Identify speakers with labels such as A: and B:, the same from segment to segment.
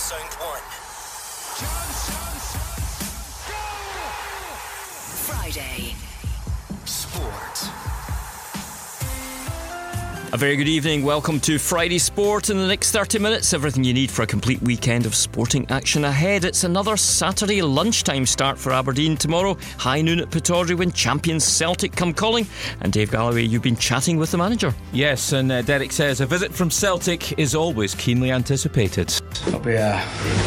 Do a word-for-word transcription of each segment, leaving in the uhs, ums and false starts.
A: Sound one.
B: Friday
A: Sport.
C: A very good evening, welcome to Friday Sport. In the next thirty minutes, everything you need for a complete weekend of sporting action ahead. It's another Saturday lunchtime start for Aberdeen tomorrow. High noon at Pittodrie when champions Celtic come calling. And Dave Galloway, you've been chatting with the manager.
D: Yes, and uh, Derek says a visit from Celtic is always keenly anticipated.
E: It'll be a,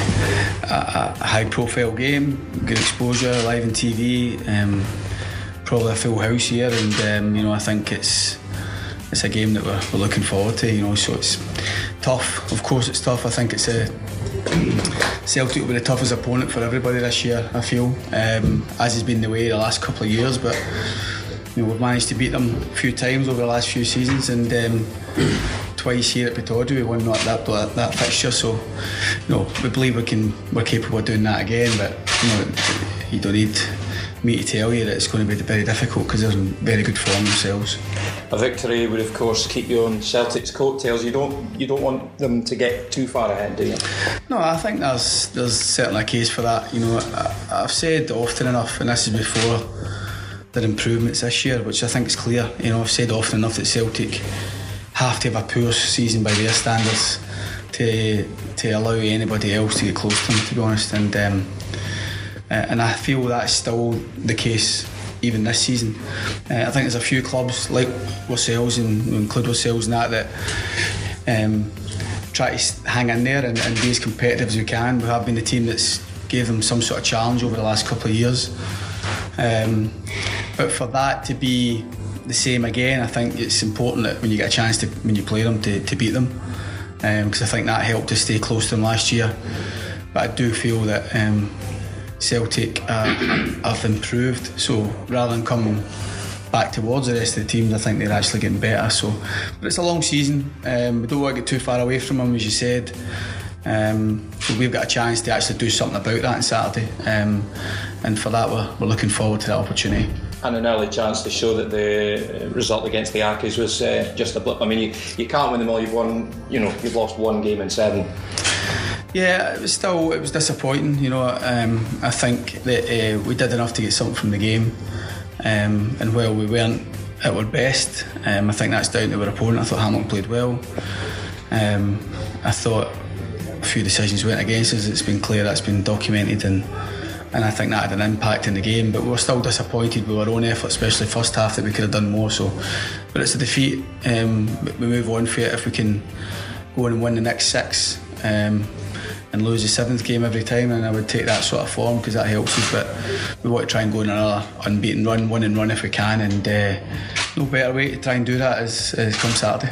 E: a, a high profile game, good exposure, live on T V, um, probably a full house here, and um, you know, I think it's It's a game that we're, we're looking forward to, you know, so it's tough. Of course it's tough. I think it's a Celtic will be the toughest opponent for everybody this year, I feel, um, as has been the way the last couple of years, but you know, we've managed to beat them a few times over the last few seasons, and um, twice here at Pittodrie we won that, that, that, that fixture, so you know, we believe we can, we're capable of doing that again, but you know, you don't need me to tell you that it's going to be very difficult because they're in very good form themselves.
F: A victory would of course keep you on Celtic's coattails. You don't you don't want them to get too far ahead, do you?
E: No, I think there's there's certainly a case for that. You know, I, I've said often enough, and this is before their improvements this year, which I think is clear. You know, I've said often enough that Celtic have to have a poor season by their standards to to allow anybody else to get close to them, to be honest. And um, and I feel that's still the case even this season. Uh, I think there's a few clubs like ourselves, and include ourselves in that, that um, try to hang in there and, and be as competitive as we can. We have been the team that's gave them some sort of challenge over the last couple of years. Um, but for that to be the same again, I think it's important that when you get a chance to, when you play them, to, to beat them, because um, I think that helped us stay close to them last year. But I do feel that um, Celtic uh, have improved, so rather than coming back towards the rest of the teams, I think they're actually getting better. So, but it's a long season. Um, we don't want to get too far away from them, as you said. Um, so we've got a chance to actually do something about that on Saturday, um, and for that we're, we're looking forward to that opportunity.
F: And an early chance to show that the result against the Accies was uh, just a blip. I mean, you, you can't win them all. You've won, you know, you've lost one game in seven.
E: Yeah, it was still it was disappointing. You know, um, I think that uh, we did enough to get something from the game, um, and while we weren't at our best, um, I think that's down to our opponent. I thought Hamilton played well. Um, I thought a few decisions went against us. It's been clear, that's been documented, and and I think that had an impact in the game. But we were still disappointed with our own effort, especially first half, that we could have done more. So, but it's a defeat. Um, we move on for it if we can go on and win the next six. Um, and lose the seventh game every time, and I would take that sort of form because that helps us. But we want to try and go on another unbeaten run, win and run if we can, and uh, no better way to try and do that is, is come Saturday.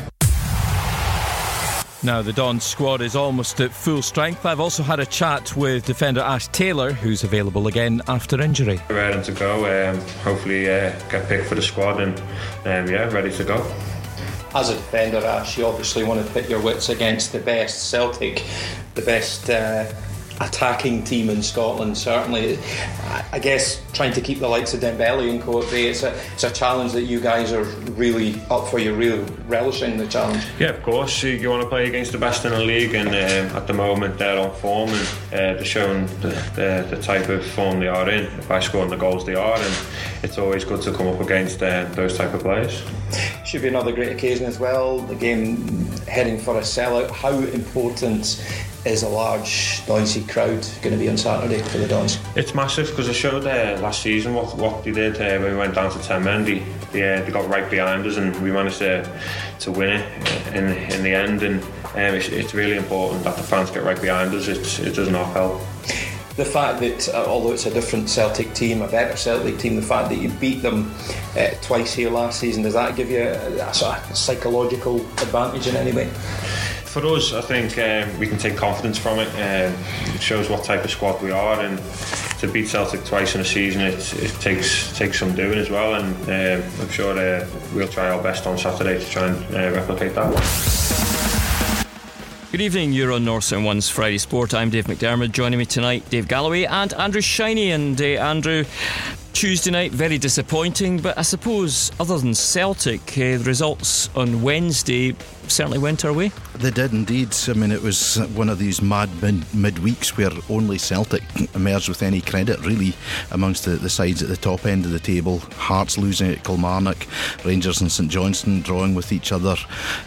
D: Now the Dons squad is almost at full strength. I've also had a chat with defender Ash Taylor, who's available again after injury.
G: Ready to go, um, hopefully uh, get picked for the squad, and um, yeah, ready to go.
F: As a defender, Ash, you obviously want to pit your wits against the best Celtic, the best uh, attacking team in Scotland, certainly. I guess trying to keep the likes of Dembele and co at bay, it's a, it's a challenge that you guys are really up for. You're really relishing the challenge.
G: Yeah, of course. You, you want to play against the best in the league, and um, at the moment they're on form, and uh, they're showing the, the, the type of form they are in by scoring the goals they are, and it's always good to come up against uh, those type of players.
F: Should be another great occasion as well. The game heading for a sellout. How important is a large, noisy crowd going to be on Saturday for the Dons?
G: It's massive, because I showed uh, last season what, what they did uh, when we went down to ten men. They, they, uh, they got right behind us, and we managed to to win it in in the end. And um, it's, it's really important that the fans get right behind us. It's, it does not help.
F: The fact that, uh, although it's a different Celtic team, a better Celtic team, the fact that you beat them uh, twice here last season, does that give you a, a sort of psychological advantage in any way?
G: For us, I think um, we can take confidence from it. Um, it shows what type of squad we are, and to beat Celtic twice in a season, it, it takes takes some doing as well. And um, I'm sure uh, we'll try our best on Saturday to try and uh, replicate that.
C: Good evening, you're on North Sound one's Friday Sport. I'm Dave McDermott. Joining me tonight, Dave Galloway and Andrew Shiney. And uh, Andrew, Tuesday night, very disappointing, but I suppose other than Celtic, uh, the results on Wednesday certainly went our way.
B: They did indeed. I mean, it was one of these mad mid- midweeks where only Celtic emerged with any credit, really, amongst the, the sides at the top end of the table. Hearts losing at Kilmarnock, Rangers and St Johnstone drawing with each other.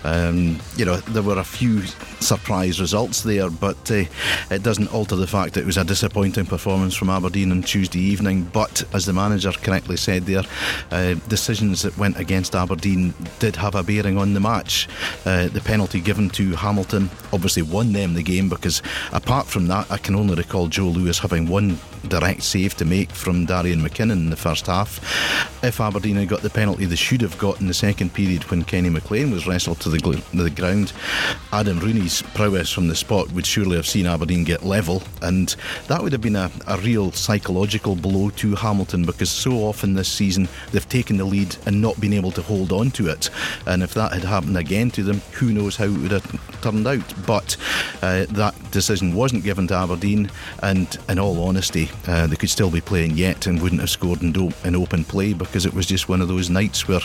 B: Um, you know, there were a few surprise results there, but uh, it doesn't alter the fact that it was a disappointing performance from Aberdeen on Tuesday evening. But as the manager correctly said there, uh, decisions that went against Aberdeen did have a bearing on the match. Uh, the penalty given to Hamilton obviously won them the game, because apart from that, I can only recall Joe Lewis having one direct save to make from Darian McKinnon in the first half. If Aberdeen had got the penalty they should have got in the second period when Kenny McLean was wrestled to the, gl- to the ground, Adam Rooney's prowess from the spot would surely have seen Aberdeen get level, and that would have been a, a real psychological blow to Hamilton, because so often this season they've taken the lead and not been able to hold on to it, and if that had happened again to them, who knows how it would have turned out. But uh, that decision wasn't given to Aberdeen, and in all honesty, uh, they could still be playing yet and wouldn't have scored in, do- in open play, because it was just one of those nights where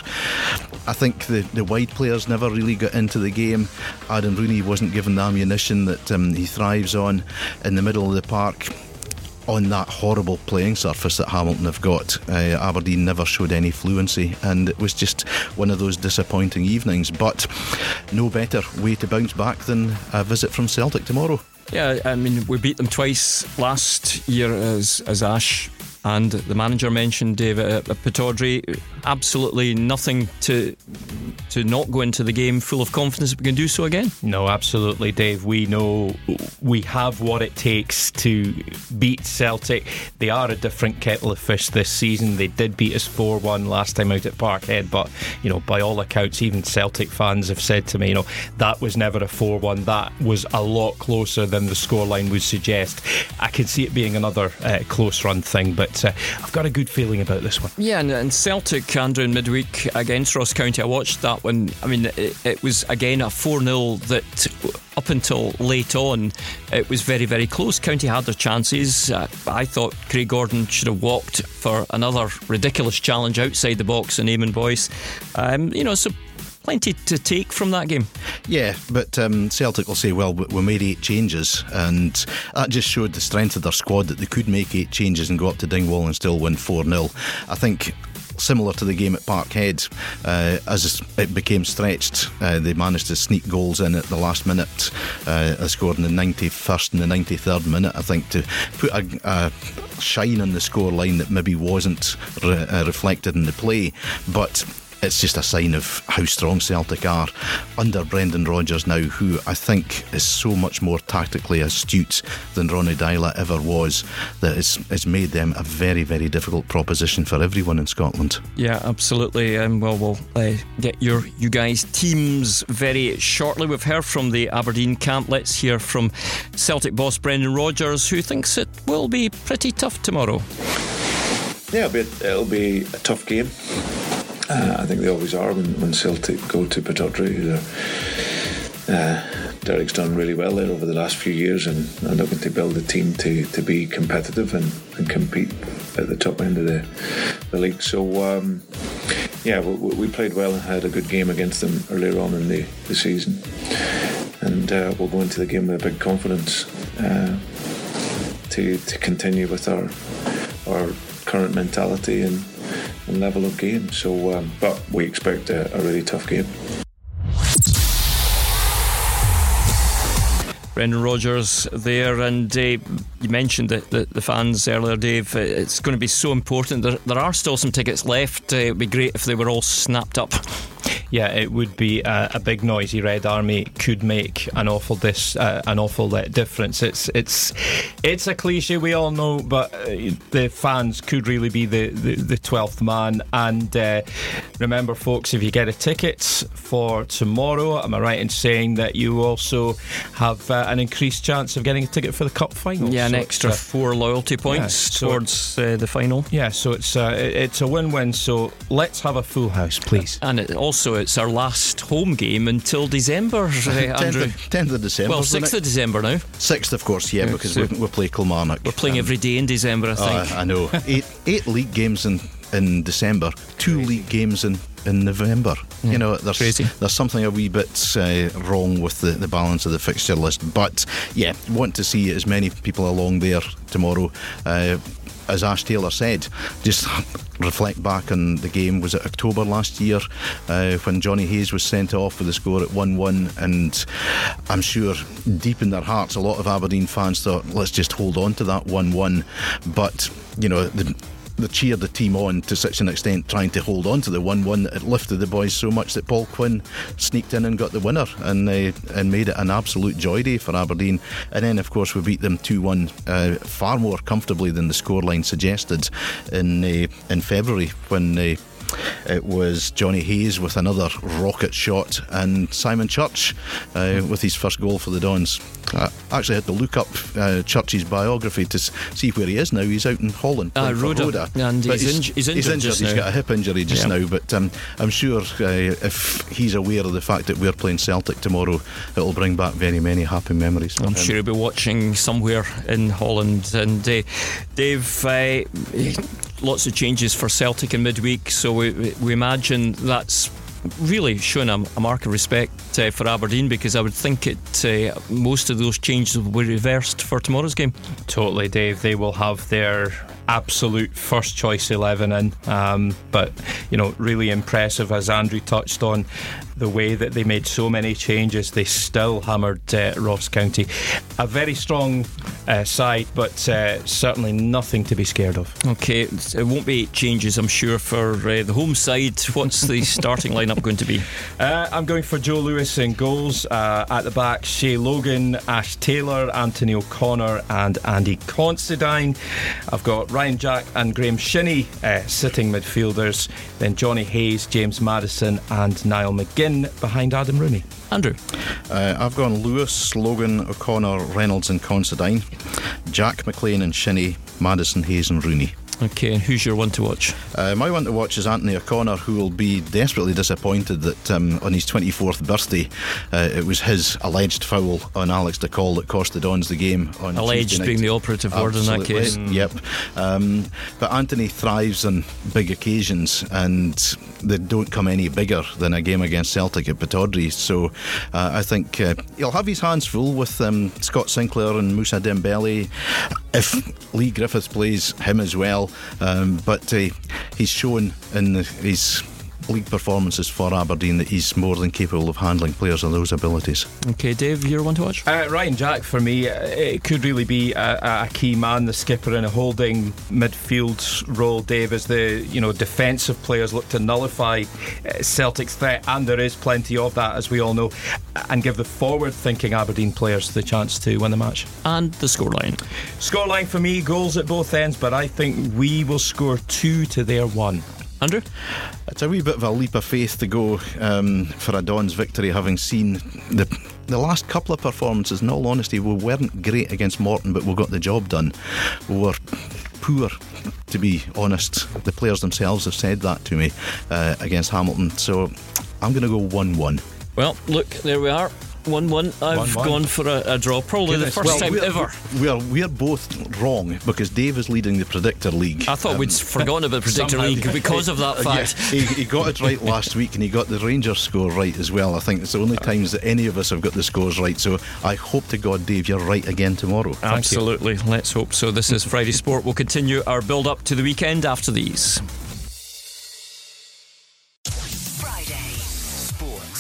B: I think the, the wide players never really got into the game. Adam Rooney wasn't given the ammunition that um, he thrives on in the middle of the park. On that horrible playing surface that Hamilton have got, uh, Aberdeen never showed any fluency, and it was just one of those disappointing evenings. But no better way to bounce back than a visit from Celtic tomorrow.
C: Yeah, I mean, we beat them twice last year, as, as Ash and the manager mentioned, David, at Pittodrie. Absolutely nothing to to not go into the game full of confidence that we can do so again.
D: No, absolutely, Dave. We know we have what it takes to beat Celtic. They are a different kettle of fish this season. They did beat us four one last time out at Parkhead, but you know, by all accounts, even Celtic fans have said to me, you know, that was never a four one. That was a lot closer than the scoreline would suggest. I can see it being another uh, close run thing, but uh, I've got a good feeling about this one.
C: Yeah, and, and Celtic, Andrew, in midweek against Ross County, I watched that one. I mean, it, it was again a four nil that up until late on it was very, very close. County had their chances. uh, I thought Craig Gordon should have walked for another ridiculous challenge outside the box in Eamon Boyce. um, you know, so plenty to take from that game.
B: Yeah, but um, Celtic will say, well, we made eight changes, and that just showed the strength of their squad, that they could make eight changes and go up to Dingwall and still win four nil. I think similar to the game at Parkhead, uh, as it became stretched, uh, they managed to sneak goals in at the last minute. Uh, they scored in the ninety-first and the ninety-third minute, I think, to put a, a shine on the scoreline that maybe wasn't re- uh, reflected in the play. But it's just a sign of how strong Celtic are under Brendan Rodgers now, who I think is so much more tactically astute than Ronny Deila ever was, that it's, it's made them a very, very difficult proposition for everyone in Scotland.
C: Yeah, absolutely. Um, well, we'll uh, get your you guys' teams very shortly. We've heard from the Aberdeen camp. Let's hear from Celtic boss Brendan Rodgers, who thinks it will be pretty tough tomorrow.
H: Yeah, it'll be a, it'll be a tough game. Uh, I think they always are when, when Celtic go to Pittodrie. Uh, Derek's done really well there over the last few years, and, and looking to build a team to, to be competitive and, and compete at the top end of the, the league. So um, yeah, we, we played well and had a good game against them earlier on in the, the season, and uh, we'll go into the game with a big confidence uh, to to continue with our our current mentality and and level of game. So um, but we expect a, a really tough game.
C: Brendan Rodgers there, and uh, you mentioned the, the, the fans earlier, Dave. It's going to be so important. There, there are still some tickets left. Uh, it would be great if they were all snapped up.
D: Yeah, it would be a, a big noisy Red Army could make an awful dis, uh, an awful uh, difference. It's it's it's a cliche, we all know, but uh, the fans could really be the, the, the twelfth man. And uh, remember, folks, if you get a ticket for tomorrow, am I right in saying that you also have uh, an increased chance of getting a ticket for the Cup final?
C: Yeah,
D: so
C: an extra uh, four loyalty points yeah, so towards uh, the final.
D: Yeah, so it's uh, it's a win-win. So let's have a full house, please.
C: And it also it's our last home game until December, uh, Andrew.
B: tenth of December.
C: Well, sixth of December now.
B: sixth, of course, yeah,
C: Yeah,
B: because
C: so
B: we, we play Kilmarnock.
C: We're playing
B: Um,
C: every day in December, I think.
B: Uh, I know. eight eight league games in, in December, two league games in, in November.
C: Yeah,
B: you know, there's
C: crazy.
B: there's something a wee bit uh, wrong with the, the balance of the fixture list. But yeah, want to see as many people along there tomorrow. Uh, as Ash Taylor said, just reflect back on the game. Was it October last year uh, when Johnny Hayes was sent off with the score at one one, and I'm sure deep in their hearts a lot of Aberdeen fans thought, let's just hold on to that one one. But you know, the they cheered the team on to such an extent, trying to hold on to the one one, that it lifted the boys so much that Paul Quinn sneaked in and got the winner, and uh, and made it an absolute joy day for Aberdeen. And then of course we beat them two one, uh, far more comfortably than the scoreline suggested in uh, in February, when uh, it was Johnny Hayes with another rocket shot, and Simon Church uh, with his first goal for the Dons. I actually had to look up uh, Church's biography to s- see where he is now. He's out in Holland
C: Ah,
B: playing for
C: Rhoda.
B: Rhoda.
C: And
B: But
C: he's inj- he's injured just
B: He's
C: now.
B: got a hip injury just
C: Yeah.
B: now, but um, I'm sure uh, if he's aware of the fact that we're playing Celtic tomorrow, it'll bring back very many happy memories for
C: I'm
B: him.
C: sure he'll be watching somewhere in Holland. And uh, Dave, uh, lots of changes for Celtic in midweek, so we, we imagine that's really showing a, a mark of respect uh, for Aberdeen, because I would think it uh, most of those changes will be reversed for tomorrow's game.
D: Totally, Dave. They will have their absolute first choice eleven in, um, but you know, really impressive, as Andrew touched on, the way that they made so many changes. They still hammered uh, Ross County. A very strong uh, side, but uh, certainly nothing to be scared of.
C: Okay, it won't be eight changes, I'm sure, for uh, the home side. What's the starting lineup going to be?
D: Uh, I'm going for Joe Lewis in goals. Uh, at the back, Shea Logan, Ash Taylor, Anthony O'Connor and Andy Considine. I've got Ryan Jack and Graham Shinney uh, sitting midfielders. Then Johnny Hayes, James Madison and Niall McGinn behind Adam Rooney.
C: Andrew?
B: Uh, I've gone Lewis, Logan, O'Connor, Reynolds and Considine, Jack, McLean and Shinney, Madison, Hayes and Rooney.
C: Okay, and who's your one to watch?
B: Uh, my one to watch is Anthony O'Connor, who will be desperately disappointed that um, on his twenty-fourth birthday uh, it was his alleged foul on Alex de Col that cost the Dons the game on
C: Alleged
B: Tuesday night.
C: being the operative word in that
B: Absolutely.
C: case.
B: Yep. Um, but Anthony thrives on big occasions, and they don't come any bigger than a game against Celtic at Pittodrie. So uh, I think uh, he'll have his hands full with um, Scott Sinclair and Moussa Dembele, if Lee Griffiths plays him as well. Um, but uh, he's shown in the, his league performances for Aberdeen that he's more than capable of handling players of those abilities.
C: Okay, Dave, your one to watch?
D: Uh, Ryan Jack, for me, uh, it could really be a, a key man, the skipper in a holding midfield role, Dave, as the you know defensive players look to nullify uh, Celtic's threat, and there is plenty of that, as we all know, and give the forward-thinking Aberdeen players the chance to win the match.
C: And the scoreline?
D: Scoreline for me, goals at both ends, but I think we will score two to their one.
C: Andrew?
B: It's a wee bit of a leap of faith to go um, for a Dons victory, having seen the the last couple of performances. In all honesty, we weren't great against Morton, but we got the job done. We were poor, to be honest. The players themselves have said that to me uh, against Hamilton. So I'm going to go one one.
C: Well, look, there we are. one one. I've
D: one one.
C: gone for a, a draw. Probably
D: Goodness.
C: the first
B: Well,
C: time
B: we're,
C: ever.
B: We're, we're both wrong, because Dave is leading the Predictor League.
C: I thought
B: Um,
C: we'd forgotten about Predictor
D: somehow.
C: League because of that
B: Uh,
C: fact.
B: yeah, he, he got it right last week, and he got the Rangers score right as well. I think it's the only times that any of us have got the scores right. So I hope to God, Dave, you're right again tomorrow.
C: Absolutely. Let's hope so. This is Friday Sport. We'll continue our build up to the weekend after these.
A: Friday Sport.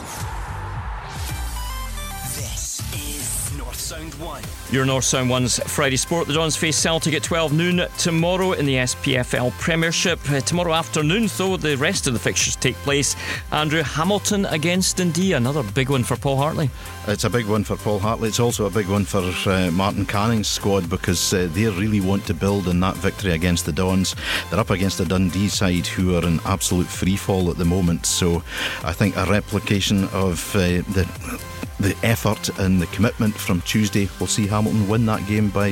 A: This is North Sound one.
C: Your North Sound One's Friday Sport. The Dons face Celtic at twelve noon tomorrow in the S P F L Premiership. Uh, tomorrow afternoon, though, the rest of the fixtures take place. Andrew, Hamilton against Dundee, another big one for Paul Hartley.
B: It's a big one for Paul Hartley. It's also a big one for uh, Martin Canning's squad, because uh, they really want to build on that victory against the Dons. They're up against a Dundee side who are in absolute free fall at the moment. So I think a replication of uh, the the effort and the commitment from Tuesday will see Hamilton win that game by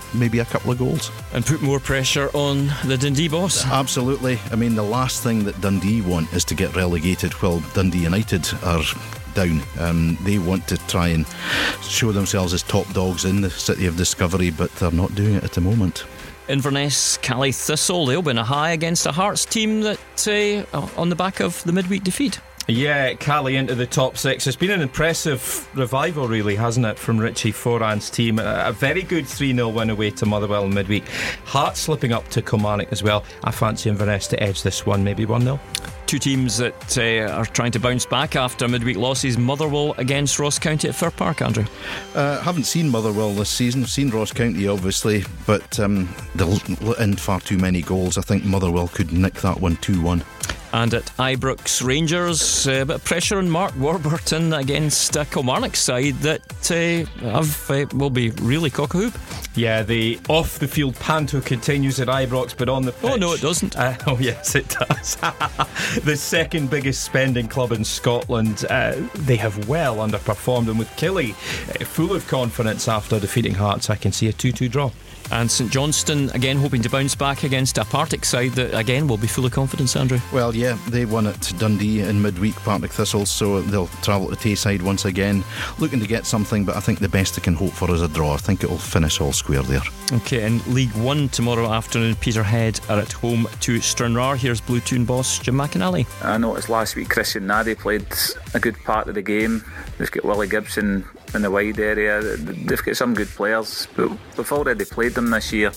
B: maybe a couple of goals.
C: And put more pressure on the Dundee boss.
B: Absolutely. I mean, the last thing that Dundee want is to get relegated while Dundee United are down. Um, they want to try and show themselves as top dogs in the City of Discovery, but they're not doing it at the moment.
C: Inverness, Caley Thistle, they'll be in a high against a Hearts team that uh, on the back of the midweek defeat.
D: Yeah, Caley into the top six. It's been an impressive revival, really, hasn't it, from Richie Foran's team. A, a very good three nil win away to Motherwell in midweek. Hearts slipping up to Kilmarnock as well. I fancy Inverness to edge this one, maybe one nil.
C: Two teams that uh, are trying to bounce back after midweek losses. Motherwell against Ross County at Fir Park, Andrew.
B: Uh, haven't seen Motherwell this season. I've seen Ross County, obviously, but um, they'll let in far too many goals. I think Motherwell could nick that one two one.
C: And at Ibrox Rangers, a bit of pressure on Mark Warburton against a Kilmarnock side that uh, have, uh, will be really cock-a-hoop.
D: Yeah, the off-the-field panto continues at Ibrox, but on the pitch...
C: Oh, no, it doesn't.
D: Uh, oh, yes, it does. The second biggest spending club in Scotland. Uh, they have well underperformed, and with Killie uh, full of confidence after defeating Hearts, I can see a two two draw.
C: And St Johnstone again hoping to bounce back against a Partick side that again will be full of confidence, Andrew.
B: Well, yeah, they won at Dundee in midweek, Partick Thistle, so they'll travel to Tayside once again, looking to get something, but I think the best they can hope for is a draw. I think it will finish all square there.
C: Okay, in League One tomorrow afternoon, Peterhead are at home to Stranraer. Here's Blue Toon boss Jim McInally.
I: I noticed last week Christian Naddy played a good part of the game. They've got Willie Gibson in the wide area. They've got some good players, but we've already played them this year,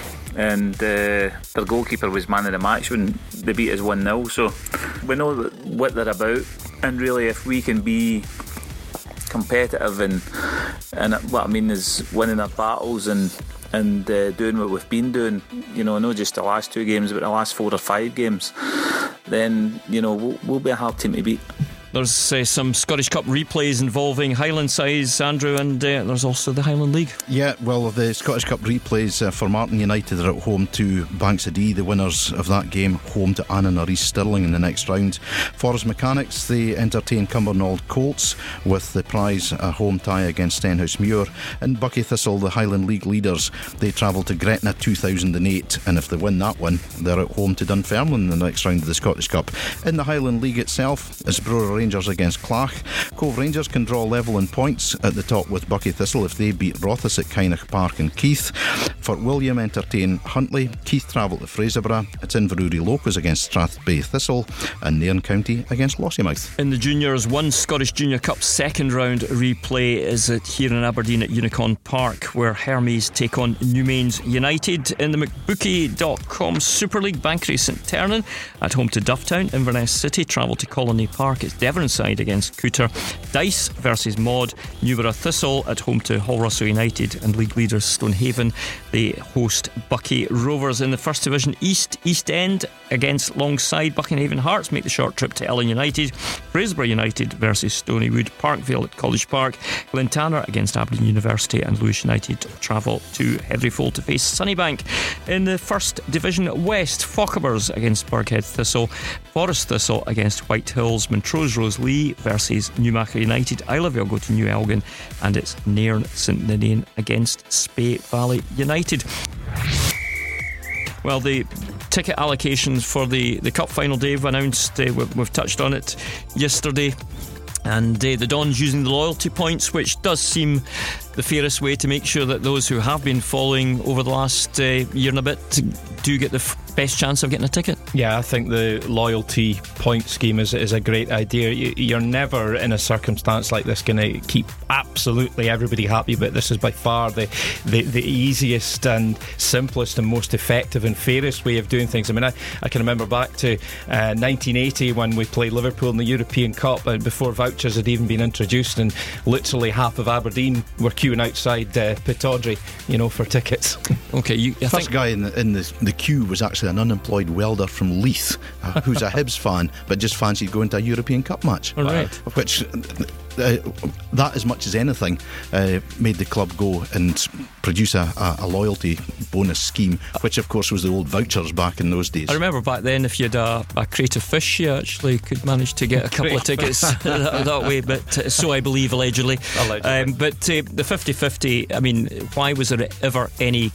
I: and uh, their goalkeeper was man of the match when they beat us one nil, so we know what they're about. And really, if we can be competitive and and what I mean is winning our battles and and uh, doing what we've been doing, you know, not just the last two games but the last four or five games, then, you know, we'll, we'll be a hard team to beat.
C: There's uh, some Scottish Cup replays involving Highland sides, Andrew, and uh, there's also the Highland League.
B: Yeah, well, the Scottish Cup replays uh, for Martin United are at home to Banks of Dee, the winners of that game, home to Annan or East Stirling in the next round. Forest Mechanics, they entertain Cumbernauld Colts with the prize a home tie against Stenhouse Muir. And Buckie Thistle, the Highland League leaders, they travel to Gretna two thousand eight, and if they win that one, they're at home to Dunfermline in the next round of the Scottish Cup. In the Highland League itself, it's Brora Rangers against Clach. Cove Rangers can draw level in points at the top with Buckie Thistle if they beat Rothes at Kynoch Park and Keith. Fort William entertain Huntly. Keith travel to Fraserburgh. It's Inverurie Locos against Strathbay Thistle, and Nairn County against Lossiemouth.
C: In the juniors, one Scottish Junior Cup second round replay is at here in Aberdeen at Unicorn Park, where Hermes take on Newmains United. In the McBookie dot com Super League, Bankery St Ternan at home to Dufftown. Inverness City travel to Colony Park. It's Devonside against Cooter. Dice versus Maud. Newborough Thistle at home to Hull Russell United, and league leaders Stonehaven, they host Buckie Rovers. In the First Division East, East End against Longside. Buckinghaven Hearts make the short trip to Ellen United. Fraserburgh United versus Stonywood. Parkvale at College Park. Glentanner against Aberdeen University, and Lewis United travel to Heveryfold to face Sunnybank. In the First Division West, Fochabers against Burghead Thistle. Forest Thistle against White Hills. Montrose Roselee versus Newmarket United. Isleville go to New Elgin, and it's Nairn St Ninian against Spey Valley United. Well, the ticket allocations for the, the Cup final, Dave, announced. Uh, we've, we've touched on it yesterday. And uh, the Dons using the loyalty points, which does seem the fairest way to make sure that those who have been following over the last uh, year and a bit do get the f- best chance of getting a ticket.
D: Yeah, I think the loyalty point scheme is, is a great idea. You, you're never in a circumstance like this going to keep absolutely everybody happy, but this is by far the, the, the easiest and simplest and most effective and fairest way of doing things. I mean, I, I can remember back to uh, nineteen eighty when we played Liverpool in the European Cup, and before vouchers had even been introduced, and literally half of Aberdeen were queuing outside uh, Pittodrie, you know, for tickets.
C: Okay, you, I
B: the first
C: think
B: guy in the, in the, the queue was actually an unemployed welder from Leith, uh, who's a Hibs fan but just fancied going to a European Cup match.
C: All right.
B: Which uh, that, as much as anything, uh, made the club go and produce a, a, a loyalty bonus scheme, which of course was the old vouchers back in those days.
C: I remember back then, if you had a, a crate of fish, you actually could manage to get a couple of tickets that, that way, but uh, so I believe allegedly,
D: allegedly.
C: Um, but uh, the fifty-fifty, I mean, why was there ever any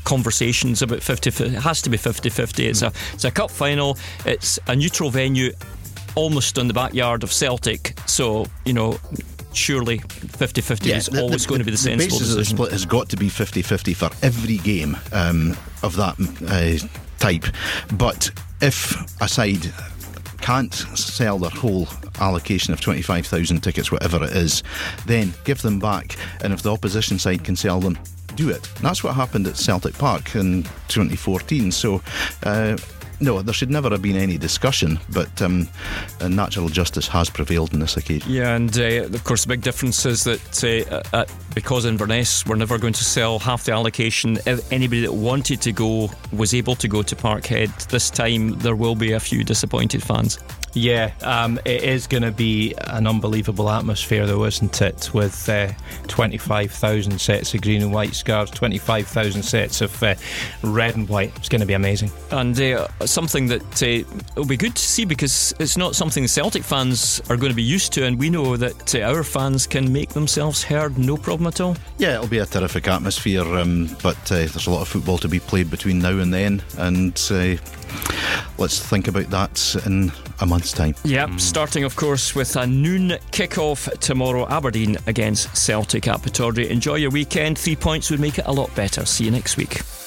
C: conversations about fifty fifty. It has to be fifty fifty. It's a it's a cup final. It's a neutral venue, almost on the backyard of Celtic. So you know, surely fifty fifty yeah, is the, always the, going to be the, the sensible
B: basis
C: decision.
B: Of the split has got to be fifty fifty for every game um, of that uh, type. But if a side can't sell their whole allocation of twenty-five thousand tickets, whatever it is, then give them back, and if the opposition side can sell them, do it. And that's what happened at Celtic Park in twenty fourteen. So uh, no, there should never have been any discussion, but um, natural justice has prevailed on this occasion.
C: Yeah, and uh, of course the big difference is that uh, at, because Inverness were never going to sell half the allocation, if anybody that wanted to go was able to go to Parkhead. This time there will be a few disappointed fans.
D: Yeah, um, it is going to be an unbelievable atmosphere though, isn't it, with uh, twenty-five thousand sets of green and white scarves, twenty-five thousand sets of uh, red and white. It's going to be amazing.
C: And uh, something that uh, will be good to see, because it's not something the Celtic fans are going to be used to, and we know that uh, our fans can make themselves heard no problem at all.
B: Yeah, it'll be a terrific atmosphere, um, but uh, there's a lot of football to be played between now and then, and uh, let's think about that in a month's time.
C: Yep, mm. starting of course with a noon kick-off tomorrow, Aberdeen against Celtic at Pittodrie. Enjoy your weekend. Three points would make it a lot better. See you next week.